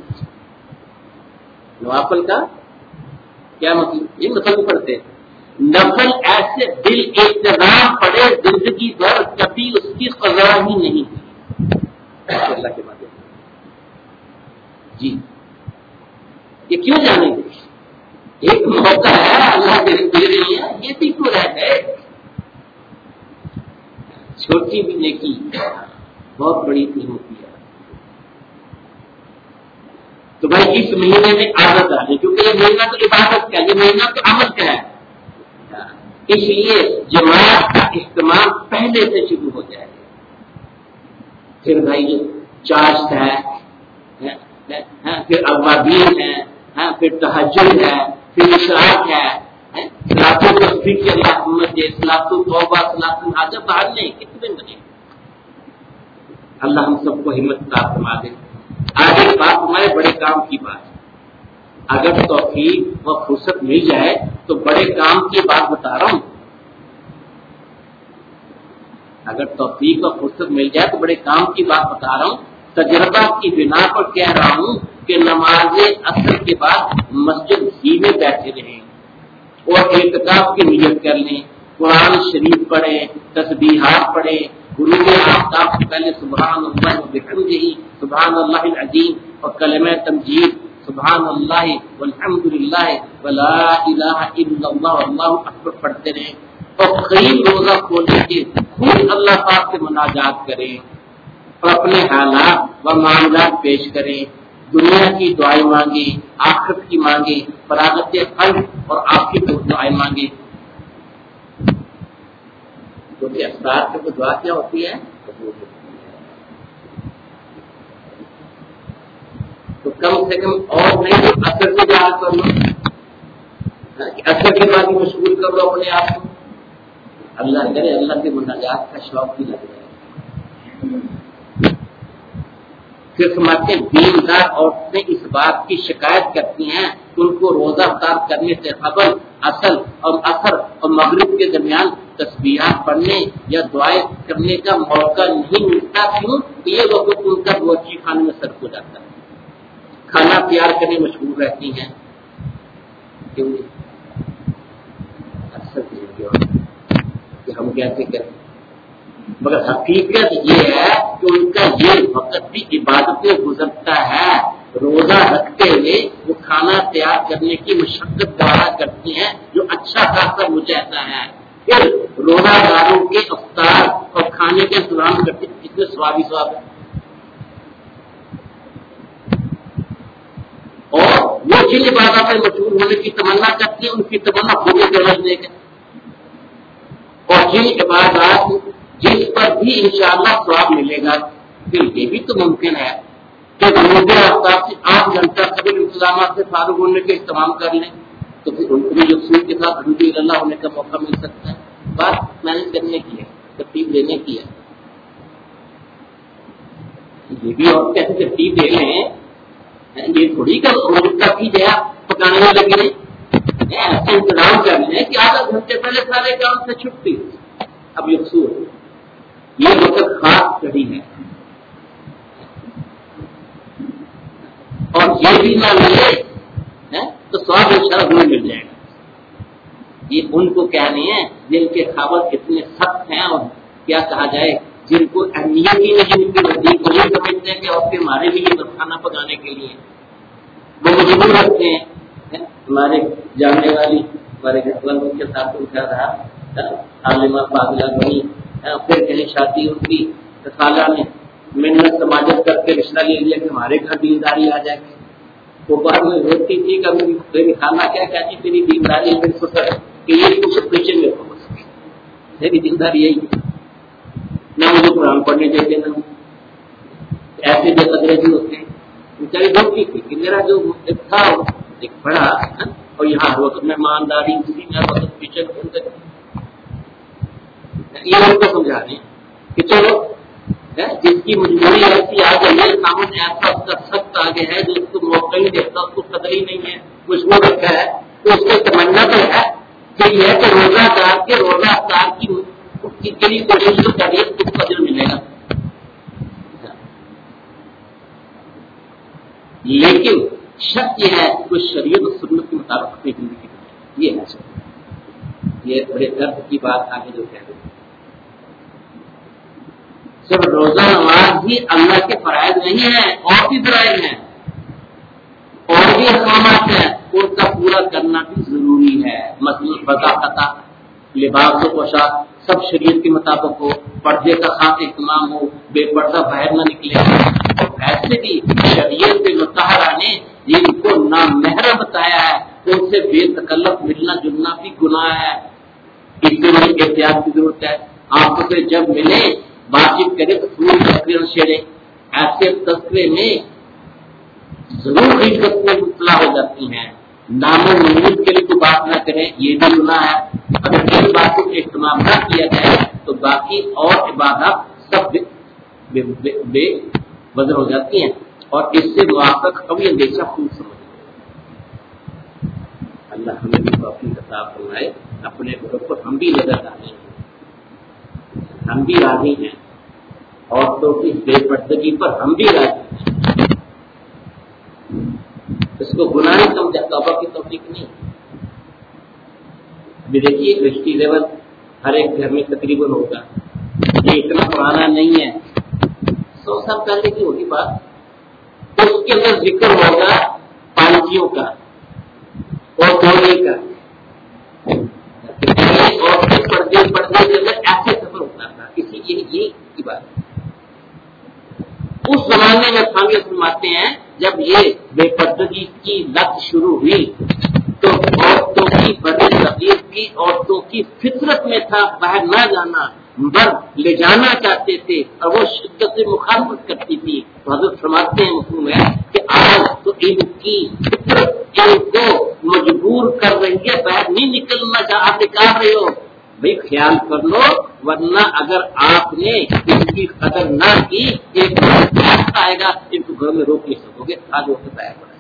نوافل کا کیا مطلب؟ یہ مطلب پڑھتے ہیں نفل ایسے دل احترام پڑے زندگی بھر کبھی اس کی قضا ہی نہیں اللہ کے بات جی. یہ کیوں جانیں گے؟ ایک موقع ہے اللہ کے دے رہی ہے, یہ بھی تو ہے. چھوٹی بھی نیکی بہت بڑی نہیں ہوتی ہے. تو بھائی اس مہینے میں عادت آ گئی, کیونکہ یہ مہینہ تو عبادت کا, یہ مہینہ تو عمل کا ہے. اس لیے جماعت کا استعمال پہلے سے شروع ہو جائے. پھر بھائی چاشت ہے, پھر اوابین ہے, پھر تہجد ہے, پھر اشراق ہے, صلاۃ التسبیح کے اللہ محمد جے, صلاۃ التوبہ, صلاۃ الحاجہ پڑھنے کتنے بنے. اللہ ہم سب کو ہمت عطا فرما دے. آگے بات ہمارے بڑے کام کی بات. اگر توفیق و فرصت مل جائے تو بڑے کام کی بات بتا رہا ہوں. اگر توفیق و فرصت مل جائے تو بڑے کام کی بات بتا رہا ہوں. تجربہ کی بنا پر کہہ رہا ہوں کہ نماز عصر کے بعد مسجد ہی میں بیٹھے رہیں اور اعتکاف کی نیت کر لیں, قرآن شریف پڑھیں, تسبیحات پڑھیں, غروب آفتاب سے پہلے سبحان اللہ و بحمدہ سبحان اللہ العظیم اور کلمہ تمجید سبحان اللہ والحمدللہ ولا الہ الا اللہ واللہ اکبر پڑھتے رہیں. اور قریب روزہ کھولنے کے خود اللہ پاک سے مناجات کریں اور اپنے حالات و معاملات پیش کریں. دنیا کی دعائیں مانگے, آخرت کی مانگے, فراغت قلب اور آپ کی دعائیں مانگے. کیونکہ اسرار سے تو دعا کیا ہوتی ہے, تو کم سے کم اور نہیں تو اثر سے دعا کر لو, اثر کے بعد مشغول کر لو اپنے آپ کو. اللہ کرے اللہ کے مناجات کا شوق بھی لگ جائے. پھر سمجھتے ہیں دیندار عورتیں اس بات کی شکایت کرتی ہیں کہ ان کو روزہ افطار کرنے سے قبل اصل اور مغرب کے درمیان تسبیحات پڑھنے یا دعائیں کرنے کا موقع نہیں ملتا. کیوں؟ یہ وقت ان کا روزی کھانے میں صرف ہو جاتا ہے, کھانا تیار کرنے مشغول رہتی ہیں. کیوں اکثر کہ ہم کیسے کریں, مگر حقیقت یہ ہے کہ ان کا یہ وقت بھی عبادت میں گزرتا ہے. روزہ رکھتے ہوئے وہ کھانا تیار کرنے کی مشقت گوارا کرتی ہیں جو اچھا خاصا مجاہدہ ہے. پھر روزہ داروں کے افطار اور کھانے کے انتظام کرتے کتنے ثوابی ثواب ہے. اور وہ جن عبادت میں مشغول ہونے کی تمنا کرتی ہیں ان کی تمنا ہونے کے سمجھنے کے, اور جن عبادات جس پر بھی انشاءاللہ ثواب ملے گا, پھر یہ بھی تو ممکن ہے کہ غروب آفتاب سے 8 گھنٹہ قبل انتظامات سے فارغ ہونے کے اہتمام کر لیں, تو پھر ان کو بھی یکسوئی کے ساتھ حضور اللہ ہونے کا موقع مل سکتا ہے. بات مینج کرنے کی ہے, ترتیب دینے کی ہے. یہ بھی اور کیسے ترتیب دے رہے ہیں, یہ تھوڑی کا کی جیا پکانے میں لگے ایسا انتظام کر لیں کہ آدھا گھنٹے پہلے سارے کام سے چھٹی. اب یکسو یہ وقت خاص کڑی ہے, اور یہ بھی نہ ملے تو سواد انشاءاللہ ہمیں مل جائے گا. یہ ان کو کیا نہیں ہے جن کے خبر اتنے سخت ہیں, اور کیا کہا جائے جن کو اہمیت ہی نہیں, ان کی نزدیک کو نہیں سمجھتے کہ اور ہمارے لیے تو کھانا پکانے کے لیے وہ مجبور رکھتے ہیں. ہمارے جاننے والی ہمارے گھر والوں کے ساتھ ان کا رہا عالمہ فاضلہ بنی, پھر کہیں شادی ان کی خالہ نے محنت سماجت کر کے رشتہ لے لیا کہ ہمارے گھر دینداری آ جائے گی. وہ بعد میں روکتی تھی کبھی میری خالہ کیا کہتی تیری دینداری میری فکر کہ یہ کچھ پیچھے میں ہو سکے, میری دینداری یہی نہ مجھے قرآن پڑھنے دیتے, نہ ایسے جو قدرے بھی ہوتے ہیں بیچاری روتی تھی کہ میرا جو تھا ایک بڑا اور یہاں وقت مہمانداری اسی میں وقت کچن یہ ان کو سمجھا دیں کہ چلو جس کی مجبوری ایسی آ گئی ہے سامنے ایسا اس کا سخت آگے ہے جو اس کو موقع نہیں دیتا اس کو قدر ہی نہیں ہے مجبور رکھا ہے تو اس کو تمنا تو ہے کہ یہ کہ روزہ دار کے روزہ افطار کے لیے کوشش تو کریے اس کو قدر ملے گا. لیکن شرط یہ ہے کہ شریعت و سنت کے مطابق اپنی زندگی میں یہ ہے. یہ بڑے درد کی بات آگے جو کہہ رہے ہیں صرف روزہ نماز بھی اللہ کے فرائض نہیں ہیں اور بھی فرائض ہیں اور بھی احکامات ہیں ان کا پورا کرنا بھی ضروری ہے. مثلاً بذاخطہ لباس و پوشاک سب شریعت کے مطابق ہو, پردے کا خاص اہتمام ہو, بے پردہ باہر نہ نکلے. ایسے بھی شریعت مطہرہ نے جن کو نامحرم بتایا ہے ان سے بے تکلف ملنا جلنا بھی گناہ ہے. اس سے بڑی احتیاط کی ضرورت ہے. آپ سے جب ملے بات چیت کرے تو پوری تقریر شیرے ایسے تذکرے میں ضرور عزت میں مبتلا ہو جاتی ہیں. نام و نمود کے لیے کوئی بات نہ کریں یہ بھی گناہ ہے. اگر کسی باتوں کا اہتمام نہ کیا جائے تو باقی اور عبادات سب بے بدل ہو جاتی ہیں اور اس سے موافق کبھی اندیشہ خوب سمجھ. اللہ ہمیں بھی اپنی کتاب بنائے اپنے گھر پر ہم بھی نظر ڈالیں. ہم بھی راضی ہیں عورتوں کی بے پردگی پر ہم بھی راضی ہیں. اس کو گناہ نہیں سمجھا توبہ کی توفیق نہیں. ابھی دیکھیے رشتی لیول ہر ایک گھر میں تقریباً ہوگا. یہ اتنا پرانا نہیں ہے 100 سال پہلے کی ہوگی بات. اس کے اندر ذکر ہوگا پالکیوں کا اور دھونے کا اور پردے کے اندر ایسے سفر ہوتا تھا. اسی یہی کی بات اس زمانے میں ہم یہ فرماتے ہیں جب یہ بے پردگی کی لت شروع ہوئی تو عورتوں کی بڑی تکلیف کی عورتوں کی فطرت میں تھا باہر نہ جانا مرد لے جانا چاہتے تھے اور وہ شدت سے مخالفت کرتی تھی. تو حضرت فرماتے ہیں مفہوم ہے کہ آج تو ان کی فطرت ان کو مجبور کر رہی ہے باہر نہیں نکلنا چاہ نکال رہے ہو. بھائی خیال کر لو ورنہ اگر آپ نے اس کی قدر نہ کی ایک وقت آئے گا ان کو گھر میں روک نہیں سکو گے. آج وقت آیا پڑا.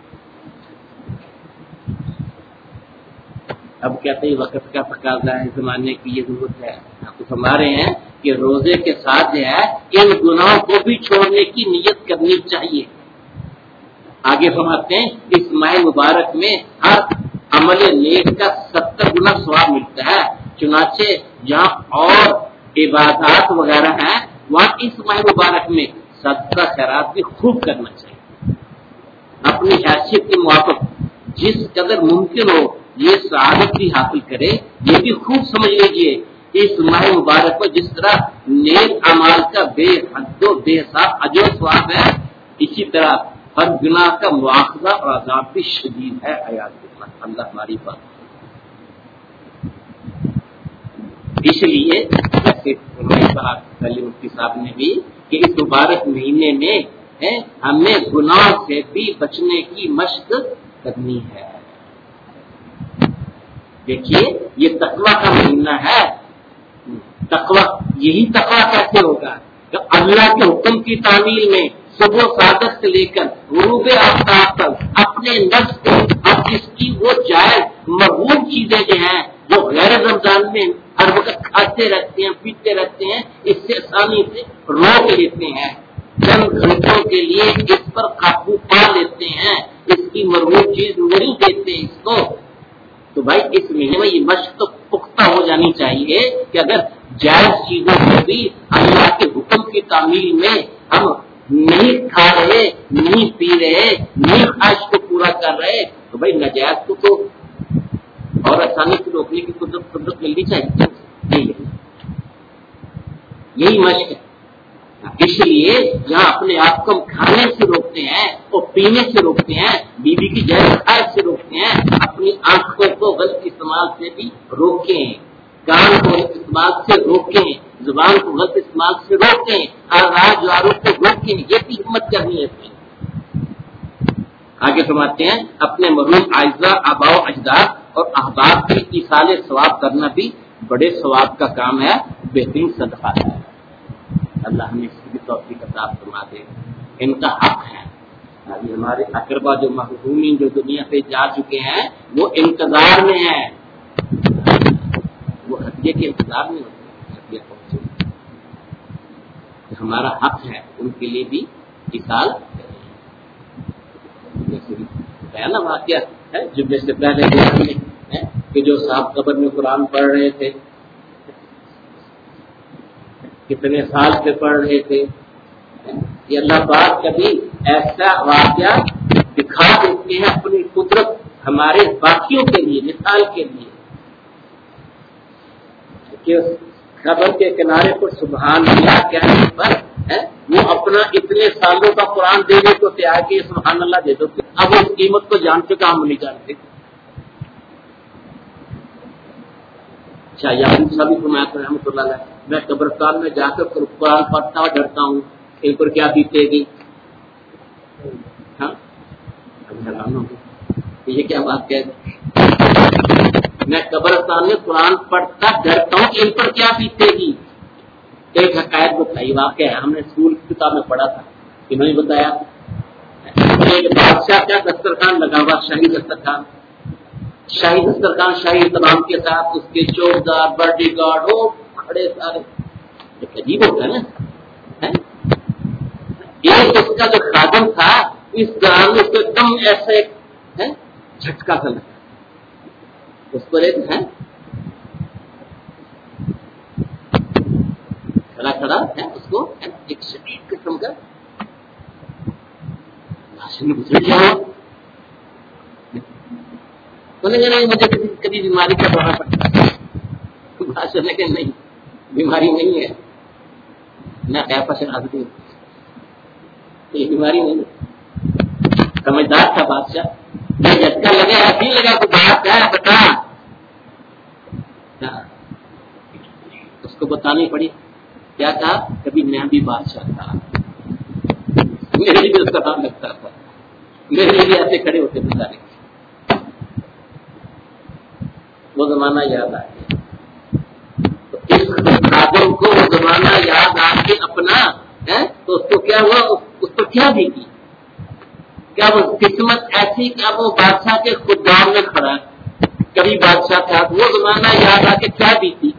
اب کہتے ہیں وقت کا تقاضا ہے زمانے کی یہ ضرورت ہے. آپ کو فرما رہے ہیں کہ روزے کے ساتھ جو ہے ان گناہوں کو بھی چھوڑنے کی نیت کرنی چاہیے. آگے فرماتے ہیں اس ماہ مبارک میں ہر عمل نیک کا 70 گنا ثواب ملتا ہے. چنانچہ جہاں اور عبادات وغیرہ ہیں وہاں اس ماہ مبارک میں صدقہ خیرات بھی خوب کرنا چاہیے. اپنی حیثیت کے موافق جس قدر ممکن ہو یہ سعادت بھی حاصل کرے. یہ بھی خوب سمجھ لیجیے اس ماہ مبارک میں جس طرح نیک اعمال کا بے حد و بے حساب اجر و ثواب ہے اسی طرح ہر گناہ کا مواخذہ اور عذاب بھی شدید ہے. اللہ ہماری بات. اس لیے مفتی صاحب نے بھی کہ اس مبارک مہینے میں ہمیں گناہ سے بھی بچنے کی مشق کرنی ہے. دیکھیے یہ تقویٰ کا مہینہ ہے. تقویٰ یہی تقویٰ کیسے ہوگا کہ اللہ کے حکم کی تعمیل میں صبح صادق سے لے کر غروب آفتاب تک اپنے نفس کو اب اس کی وہ جائز مرغوب چیزیں جو ہیں جو غیر رمضان میں ہر وقت کھاتے رہتے ہیں پیتے رہتے ہیں اس سے آسانی سے روک لیتے ہیں. چند گھنٹوں کے لیے اس پر قابو پا لیتے ہیں. اس کی مرغوب چیز نہیں دیتے اس کو. تو بھائی اس مہینے میں یہ مشق تو پختہ ہو جانی چاہیے کہ اگر جائز چیزوں کو بھی اللہ کے حکم کی تعمیل میں ہم نہیں کھا رہے نہیں پی رہے نہیں خواہش کو پورا کر رہے تو بھائی ناجائز کو تو اور آسانی سے روکنے کی قدرت ملنی چاہیے. یہی مشق ہے. اس لیے جہاں اپنے آپ کو ہم کھانے سے روکتے ہیں اور پینے سے روکتے ہیں بیوی کی جائز خواہش سے روکتے ہیں اپنی آنکھوں کو غلط استعمال سے بھی روکیں کان کو غلط استعمال سے روکیں زبان کو غلط استعمال سے روکیں اور راز جواروں کو روکیں. یہ بھی ہمت کرنی ہے. آگے فرماتے ہیں اپنے مرحوم اعزا آباء و اجداد اور احباب کی ایصال ثواب کرنا بھی بڑے ثواب کا کام ہے، بہترین صدقہ ہے۔ اللہ ہمیں اس کی توفیق عطا فرما دے۔ ان کا حق ہے، ابھی ہمارے اقربا جو محرومین جو دنیا سے جا چکے ہیں وہ انتظار میں ہیں، وہ ہدیے کے انتظار میں ہوتے ہیں، ہدیہ پہنچے، ہمارا حق ہے ان کے لیے بھی ایصال کریں۔ جیسے بتایا نا واقعہ ہے جمعے سے پہلے کہ جو صاحب قبر میں قرآن پڑھ رہے تھے، کتنے سال سے پڑھ رہے تھے، یہ اللہ پاک کبھی ایسا واقعہ دکھا دیتے ہیں اپنی قدرت ہمارے باقیوں کے لیے، مثال کے لیے کہ قبر کے کنارے پر سبحان اللہ کہنے پر وہ اپنا اتنے سالوں کا قرآن دینے کو تیار کہ سبحان اللہ دے دو، اب اس قیمت کو جانتے کہ ہم نہیں جانتے۔ شاہ یعقوب صاحب فرمایا رحمۃ اللہ علیہ، میں قبرستان میں جا کر قرآن پڑھتا ہوں، ڈرتا ہوں ان پر کیا بیتے گی۔ ہاں یہ کیا بات کہہ، میں قبرستان میں قرآن پڑھتا ڈرتا ہوں ان پر کیا بیتے گی۔ ایک حقائق بتائی، واقعہ ہے، ہم نے اسکول کی کتاب میں پڑھا تھا، انہوں نے بتایا ایک بادشاہ کا دسترخوان لگا ہوا، شاہی دسترخوان، شاہی دسترخوان شاہی احترام کے ساتھ، اس کے چوکیدار باڈی گارڈ ہو کھڑے سارے، ایک عجیب ہوتا ہے نا۔ ایک اس کا جو خادم تھا اس دوران اس کو ایک دم ایسا ایک جھٹکا سا لگا، اس پر ایک کھڑا ہے، اس کو ایک شدید قسم کا نہیں، مجھے کبھی بیماری کا دورہ پڑتا بادشاہ نے کہ نہیں بیماری نہیں ہے، میں ایسا سے آدمی ہوں، یہ بیماری نہیں ہے۔ سمجھدار تھا بادشاہ، میں جھٹکا لگا ایسے ہی لگا تو بات ہے بتا، اس کو بتانی پڑی، کیا کہا کبھی میں بھی بادشاہ تھا، میرے لیے بھی اس کا کام لگتا تھا، میرے لیے بھی ایسے کھڑے ہوتے بتانے، وہ زمانہ یاد آ گیا۔ تو اس خادم کو وہ زمانہ یاد آ کے اپنا ہے تو اس کو کیا ہوا، اس کو کیا دی گی، کیا وہ قسمت ایسی کہ وہ بادشاہ کے خدام میں کھڑا ہے، کبھی بادشاہ تھا، وہ زمانہ یاد آ کے کیا دی تھی،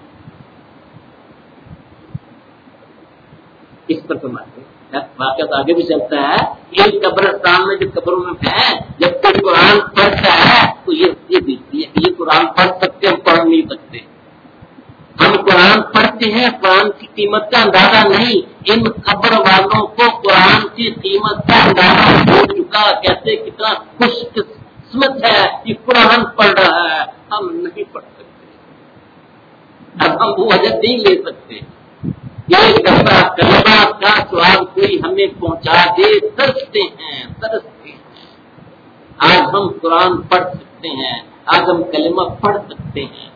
اس پر سمجھتے واقعہ آگے بھی چلتا ہے۔ یہ قبرستان میں جو قبروں میں ہے جب کوئی قرآن پڑھتا ہے تو یہ دیکھتی ہے کہ یہ قرآن پڑھ سکتے ہم پڑھ نہیں سکتے، ہم قرآن پڑھتے ہیں، قرآن کی قیمت کا اندازہ نہیں، ان قبر والوں کو قرآن کی قیمت کا اندازہ ہو چکا، کہتے کتنا خوش قسمت ہے کہ قرآن پڑھ رہا ہے، ہم نہیں پڑھ سکتے، اب ہم وہ اجر نہیں لے سکتے، یہ کلمہ کا سوال کوئی ہمیں پہنچا دے، ترستے ہیں۔ آج ہم قرآن پڑھ سکتے ہیں، آج ہم کلمہ پڑھ سکتے ہیں،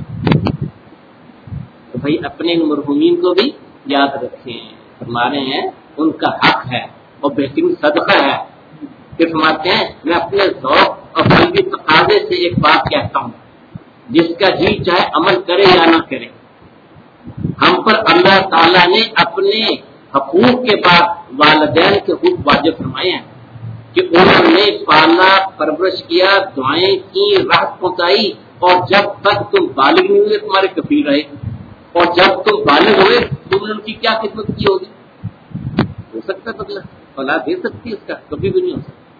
تو بھائی اپنے مرحومین کو بھی یاد رکھیں، ہمارے ہیں ان کا حق ہے اور بہترین صدقہ ہے۔ پھر فرماتے ہیں میں اپنے ذوق اور قلبی تقاضے سے ایک بات کہتا ہوں، جس کا جی چاہے عمل کرے یا نہ کرے، ہم پر اللہ تعالیٰ نے اپنے حقوق کے بعد والدین کے حقوق واجب فرمائے ہیں کہ انہوں نے پالا پرورش کیا، دعائیں کی، راحت پہنچائی، اور جب تک تم بالغ نہیں ہوئے تمہارے کفیل رہے، اور جب تم بالغ ہوئے تم نے ان کی کیا خدمت کی ہوگی، ہو سکتا ہے بدلا فلا دے سکتی اس کا، کبھی بھی نہیں ہو سکتا۔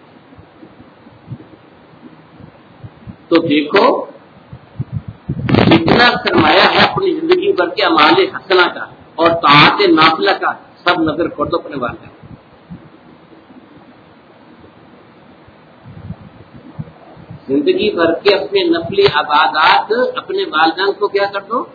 تو دیکھو اتنا سرمایہ ہے اپنی زندگی بھر کے اعمال حسنہ کا اور طاعت نافلہ کا، سب نظر کر دو اپنے والدین، زندگی بھر کے اپنے نفلی عبادات اپنے والدین کو کیا کر دو،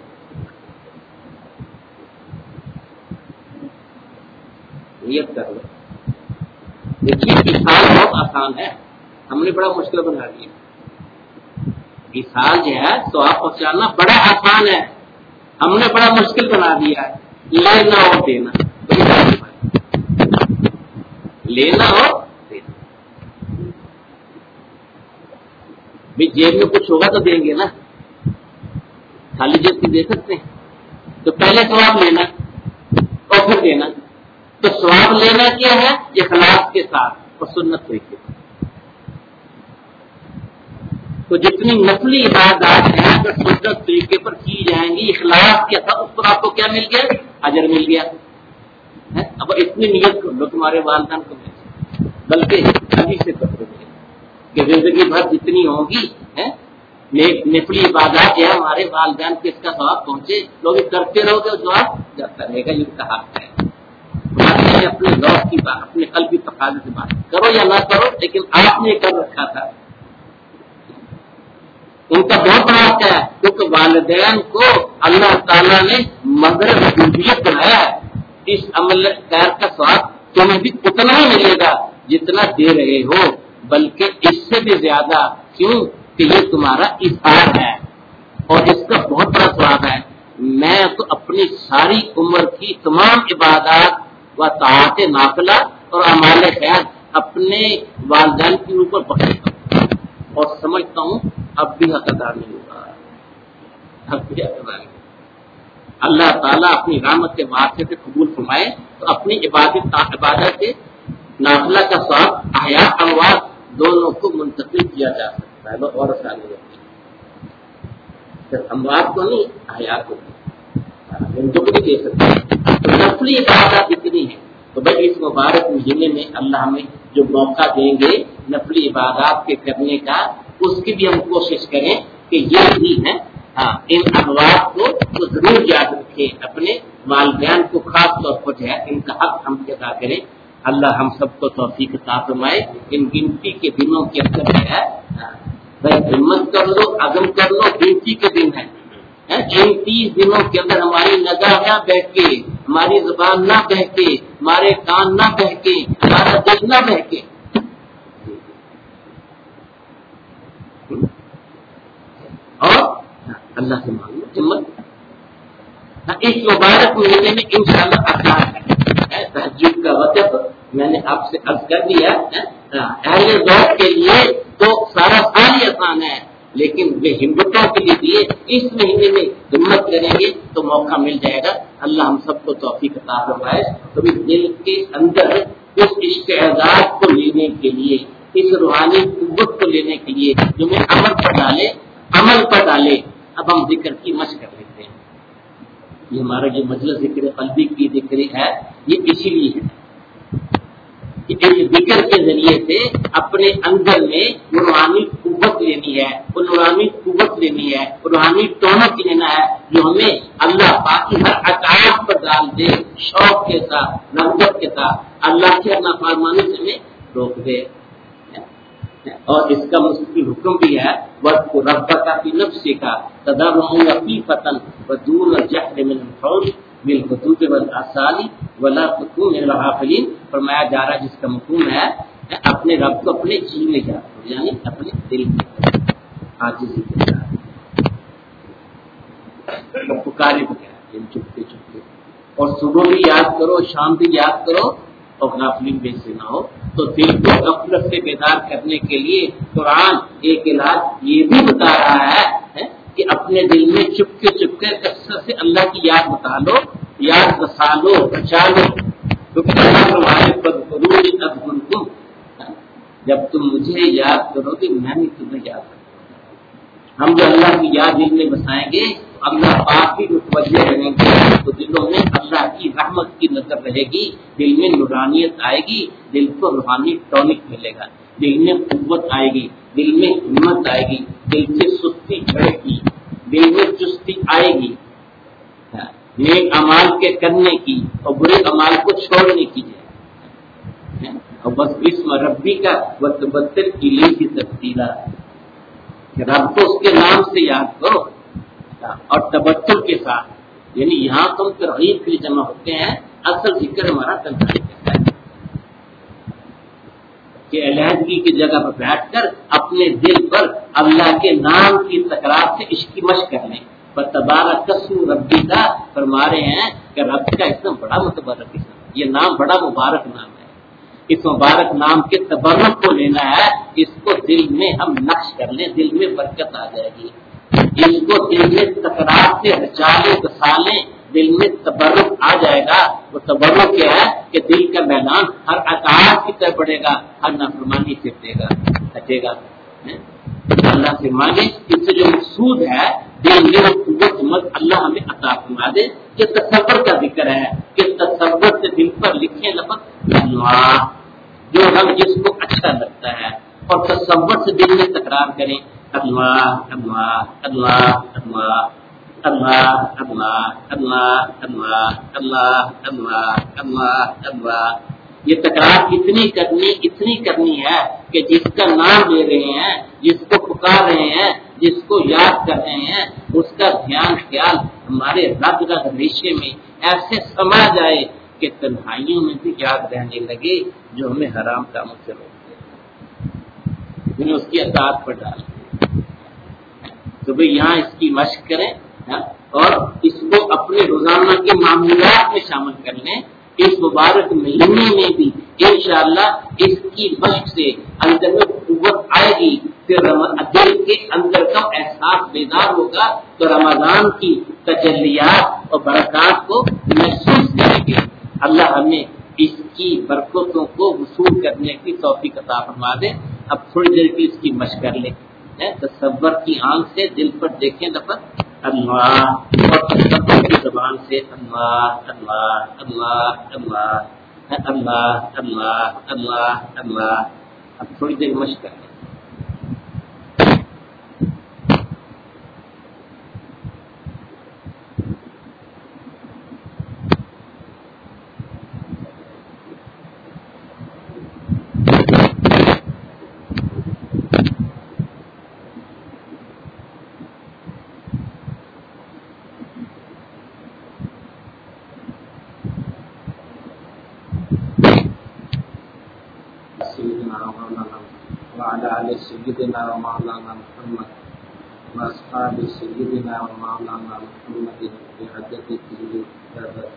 نیت کر دو۔ دیکھیے ایصال بہت آسان ہے، ہم نے بڑا مشکل بنا دیا، ایصال جو ہے ثواب پہنچانا بڑا آسان ہے، ہم نے بڑا مشکل بنا دیا ہے، لینا اور دینا، لینا اور دینا۔ بھی जेब में कुछ होगा तो देंगे ना, खाली जेब से दे सकते हैं? तो पहले सवाब लेना और फिर देना। तो सवाब लेना क्या है? इखलास के साथ और सुन्नत तरीके से। तो जितनी नफली इबादत है अगर सुन्नत तरीके पर की जाएंगी, इखलास के साथ, उस पर आपको क्या मिल गया? अजर मिल गया है। अब इतनी नियत कर लो तुम्हारे वालिदैन को, बल्कि अभी से करोगे कि जिंदगी भर जितनी होगी है नफली इबादत या हमारे वालिदैन को इसका सवाब पहुंचे, लोग करते रहोगे और जवाब जाता रहेगा। ये कहा है अपने लौट की बात, अपने कल की तकाजे की बात करो या ना करो, लेकिन आपने कर रखा था। उनका बहुत बड़ा क्या है, क्योंकि वालिदैन को अल्लाह ताला ने मगर रुबूबियत बनाया है। इस अमल खैर का स्वाब तुम्हें भी उतना ही मिलेगा जितना दे रहे हो, बल्कि इससे भी ज्यादा। क्यों? कि ये तुम्हारा इज़हार है और इसका बहुत बड़ा स्वाब है। मैं तो अपनी सारी उम्र की तमाम इबादत व ताअत नाफिला और अमाल खैर अपने वालिदैन के ऊपर बख्शता हूं और समझता हूं अब भी हक अदा नहीं हुआ, अब भी हक अदा नहीं। अल्लाह ताला अपनी रहमत के वास्ते से कबूल फरमाए तो अपनी इबादत से नाफिला का स्वाब अहया अमवात दोनों को मुंतकिल किया जा सकता है। और आसानी होती है, अमवात को नहीं, अहया को उनको भी दे सकते हैं। तो नफली इबादत इतनी है, तो भाई इस मुबारक महीने में अल्लाह हमें जो मौका देंगे नफली इबादत के करने का, उसकी भी हम कोशिश करें कि ये भी है। हाँ, इन अमवात को तो जरूर याद रखें, अपने वालिदैन को खास तौर पर जो है इनका हक हम अदा करें। अल्लाह हम सबको तौफीक अता फरमाए। इन गिनती के दिनों के अंदर जो है भाई हिम्मत कर लो, अज़म कर लो, गिनती के दिन है। इन 30 दिनों के अंदर हमारी निगाह ना बहके, हमारी जुबान ना बहके, हमारे कान ना बहके, हमारा दिल ना बहके। और अल्लाह से मांगो हिम्मत। इस मुबारक महीने में इंशाअल्लाह आसान है तहज्जुद का वक्त। मैंने आपसे अर्ज कर दिया अहले ज़ौक़ के लिए तो सारा साल ही आसान है, लेकिन वे हिम्मतों के लिए दिए इस महीने में हिम्मत करेंगे तो मौका मिल जाएगा। अल्लाह हम सबको तौफीक अता फरमाए। तो दिल के अंदर उस इश्क़-ए-एज़ाज़ को लेने के लिए, इस रूहानी कुव्वत को लेने के लिए जो मैं अमल पर डाले। अब हम जिक्र की मशक कर लेते हैं। ये हमारा जो मजलिस जिक्र क़ल्बी की जिक्र है, ये इसीलिए है कि इस जिक्र के जरिए से अपने अंदर में रूहानी कुव्वत लेनी है, रूहानी कुव्वत लेनी है, रूहानी टोनक लेना है, जो हमें अल्लाह पाक की हर अताअत पर डाल दे, शौक के साथ, रग़बत के साथ अल्लाह की नाफरमानी से हमें रोक दे। और इसका मुस्तकिल हुक्म भी है वक़्त रब्बका फी नफ्सिका तदर्रुअन व खीफतन व दून अल-जहरि मिनल क़ौल बिल-गुदुव्वि वल-आसाली वला तकुन मिनल गाफ़िलीन। फरमाया जा रहा है जिसका मफ़हूम है अपने रब को अपने जी में याद करो, यानी अपने दिल में आजिज़ी के साथ पुकारे बगैर, चुपके चुपके। और सुबह भी याद करो, शाम भी याद करो और गाफिलीन में से ना हो। तो दिल को गफलत से बेदार करने के लिए कुरान एक इलाज ये भी बता रहा है कि अपने दिल में चुपके चुपके कसरत से अल्लाह की याद बता लो, याद बसा लो, बचा लो। जब तुम मुझे याद करोगे मैं भी तुम्हें याद करूंगा। हम जो अल्लाह की याद दिल में बसाएंगे, अल्लाह पाक भी मुतवज्जे रहेंगे, तो दिलों में अल्लाह की रहमत की नजर रहेगी, दिल में नूरानियत आएगी, दिल को रूहानी टॉनिक मिलेगा, दिल में कुव्वत आएगी, दिल में हिम्मत आएगी, दिल से सुस्ती बढ़ेगी, दिल में चुस्ती आएगी नेक अमाल के करने की और बुरे अमाल को छोड़ने की है। और बस इस्म रब्बी का वतबत्तर इले की तब्दीला, रब को उसके नाम से याद करो और तबत्तुल के साथ, यानी यहाँ तुम तरगीब के लिए जमा होते हैं। असल जिक्र हमारा तनहाई करता है कि अलहदगी की जगह पर बैठकर अपने दिल पर अल्लाह के नाम की तकरार से इश्क मश कर लें। पर तबारक कस्म रब्बी का फरमा रहे हैं कि रब का इसम बड़ा मुतबरक इसम, ये नाम बड़ा मुबारक नाम है। اس مبارک نام کے تبرک کو لینا ہے، اس کو دل میں ہم نقش کر لیں، دل میں برکت آ جائے گی، اس کو دل میں تکرار سے رچالیں بسالیں، دل میں تبرک آ جائے گا۔ وہ تبرک کیا ہے کہ دل کا میدان ہر اطاعت کی طرف بڑھے گا، ہر نافرمانی سے ہٹے گا۔ اللہ سے مانگے، اس سے جو مقصود ہے دل میں قوت مت اللہ ہمیں عطا فرما دے۔ یہ تصور کا ذکر ہے کہ تصور سے دل پر لکھیں لفظ اللہ، جو ہم جس کو اچھا لگتا ہے، اور تصور سے دل میں تکرار کریں اللہ اللہ اللہ اللہ اللہ اللہ اللہ اللہ اللہ اللہ اللہ اللہ۔ یہ تکرار اتنی کرنی ہے کہ جس کا نام لے رہے ہیں، جس کو پکار رہے ہیں، جس کو یاد کر رہے ہیں، اس کا دھیان خیال ہمارے رگ رگ ریشے میں ایسے سما جائے کہ تنہائیوں میں بھی یاد رہنے لگے، جو ہمیں حرام کاموں سے روکتے ہیں، اس کی اطاعت پر ڈالیں۔ تو بھئی یہاں اس کی مشق کریں اور اس کو اپنے روزانہ کے معمولات میں شامل کر لیں۔ اس مبارک مہینے میں بھی انشاءاللہ اس کی مشق سے اندر میں قوت آئے گی، پھر دل کے اندر کا احساس بیدار ہوگا، تو رمضان کی تجلیات اور برکات کو محسوس کریں گے۔ اللہ ہمیں اس کی برکتوں کو وصول کرنے کی توفیق عطا فرما دے۔ اب تھوڑی دیر کی اس کی مشق کر لیں، تصور کی آنکھ سے دل پر دیکھیں لفظ اللہ، اور تصور کی زبان سے اللہ اللہ اللہ اللہ اللہ اللہ اللہ اللہ۔ اب تھوڑی دیر مشق کر لیں۔ وعلى آل سيدنا ومولانا محمد وأصحاب سيدنا ومولانا محمد بعدد كل كتابة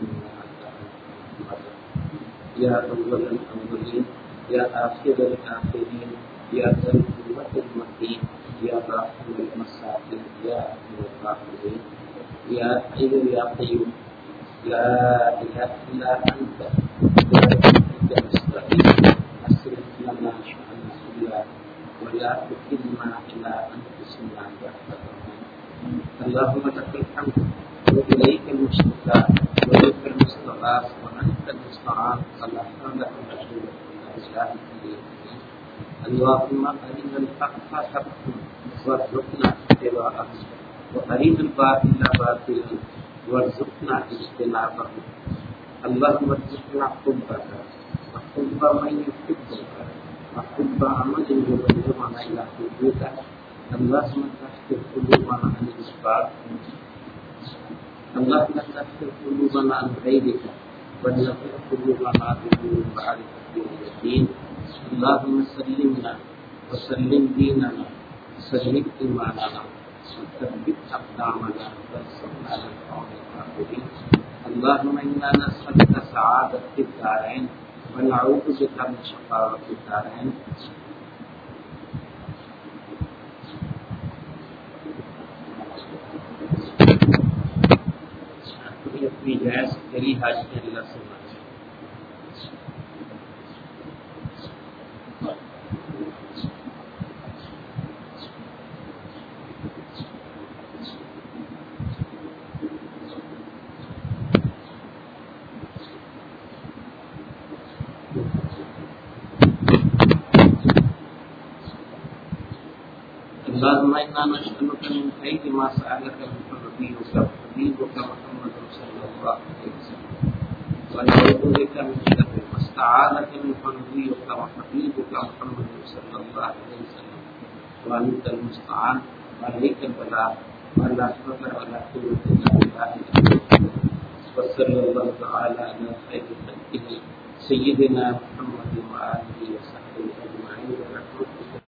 يا أول الأولين يا آخر الآخرين يا ذا القوة المتين يا راحم المساكين يا أرحم الراحمين يا حي يا قيوم لا إله إلا أنت برحمتك نستعين أصرف لنا شأننا كله ولا تكلنا إلى أنفسنا برحمتك اللهم لك الحمد وإليك المشتكى وإليك المستغاث وأنت المستعان ولا حول ولا قوة إلا بالله اللهم أرنا الحق حقا وارزقنا اتباعه وأرنا الباطل باطلا وارزقنا اجتنابه اللهم ارزقنا حبك وحب من يحبك وحب عمل يبلغنا إلى حدودك اللهم تحفظ قلوبنا عن الإشراك اللهم تحفظ قلوبنا عن غيرك ونغفر قلوبنا بدون معرفة اليقين اللهم سلمنا وسلم ديننا وسلم إيماننا وثبت أقدامنا وانصرنا على القوم الكافرين اللهم إنا نسألك سعادة الدارين ونعوذ بك من شقاوة الدارين اپنی جائز تیری حاجت اللہ سے مانگے۔ اللهم إنا نسألك من خير ما سألك منه نبيك وحبيبك محمد صلى الله عليه وسلم ونعوذ بك من شر ما استعاذك منه نبيك وحبيبك محمد صلى الله عليه وسلم وأنت المستعان وعليك البلاغ ولا حول ولا قوة إلا بالله وصلى الله تعالى على خير خلقه سيدنا محمد وآله وصحبه أجمعين